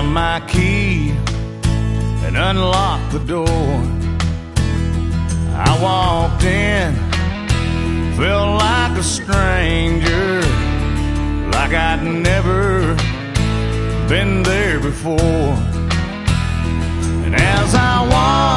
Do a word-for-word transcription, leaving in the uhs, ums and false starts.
found my key and unlocked the door. I walked in, felt like a stranger, like I'd never been there before. And as I walked